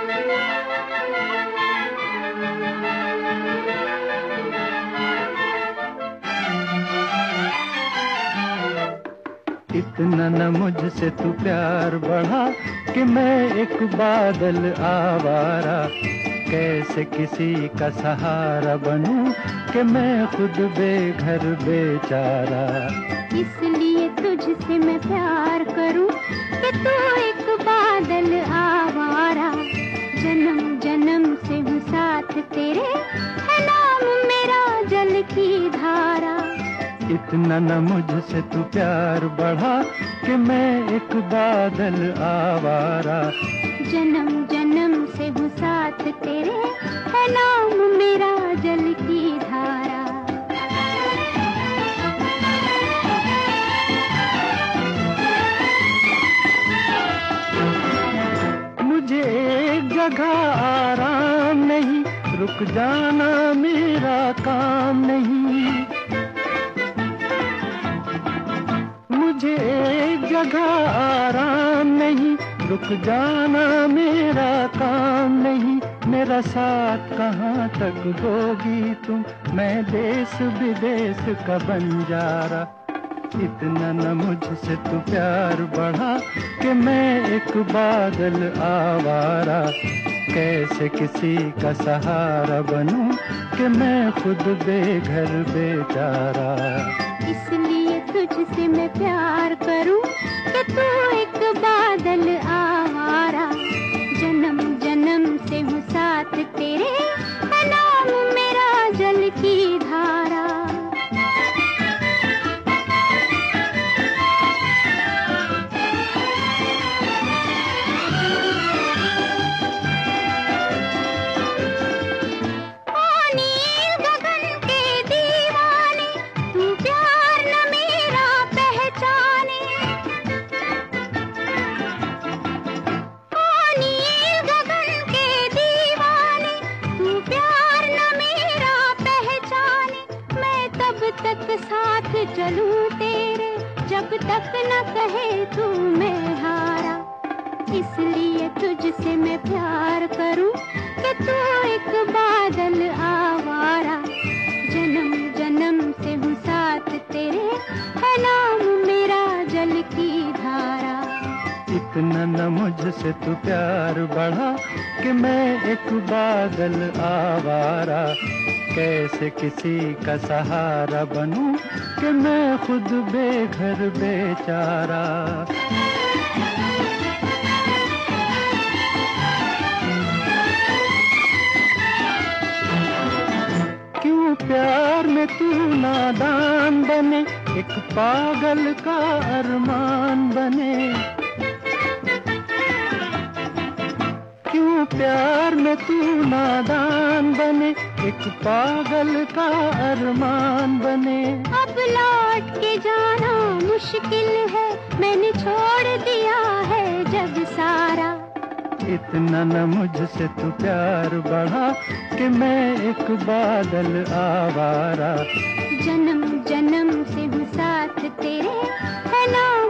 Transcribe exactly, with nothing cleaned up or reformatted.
इतना न मुझसे तू प्यार बढ़ा कि मैं एक बादल आवारा, कैसे किसी का सहारा बनूं कि मैं खुद बेघर बेचारा। इसलिए तुझसे मैं प्यार करूं कि तू एक बादल आवारा, जन्म जन्म से हूँ साथ तेरे, है नाम मेरा जल की धारा। इतना न मुझसे तू प्यार बढ़ा कि मैं एक बादल आवारा, जन्म जन्म से हूँ साथ तेरे, है नाम मेरा जल की धारा। मुझे एक जगह आराम नहीं, रुक जाना मेरा काम नहीं। मुझे एक जगह आराम नहीं, रुक जाना मेरा काम नहीं। मेरा साथ कहाँ तक दोगी तुम, मैं देश विदेश का बंजारा। इतना न मुझसे तू प्यार बढ़ा कि मैं एक बादल आवारा, कैसे किसी का सहारा बनूं कि मैं खुद बेघर बेचारा। इसलिए तुझसे मैं प्यार करूं कि तू एक बादल आवारा, जन्म जन्म से हूँ साथ तेरे, है नाम मेरा जल की धारा। साथ चलूं तेरे, जब तक न कहे तू मैं हारा। इसलिए तुझसे मैं प्यार करूं कि तू एक बादल आवारा, जन्म जन्म से हूँ साथ तेरे, है नाम मेरा जल की धारा। इतना न मुझसे तू प्यार बढ़ा कि मैं एक बादल आवारा, कैसे किसी का सहारा बनूं कि मैं खुद बेघर बेचारा। क्यों प्यार में तू नादान बने, एक पागल का अरमान बने। क्यों प्यार में तू नादान बने, एक पागल का अरमान बने। अब लौट के जाना मुश्किल है, मैंने छोड़ दिया है जग सारा। इतना न मुझसे तू प्यार बढ़ा कि मैं एक बादल आवारा, जन्म जन्म से हूँ साथ तेरे, है नाम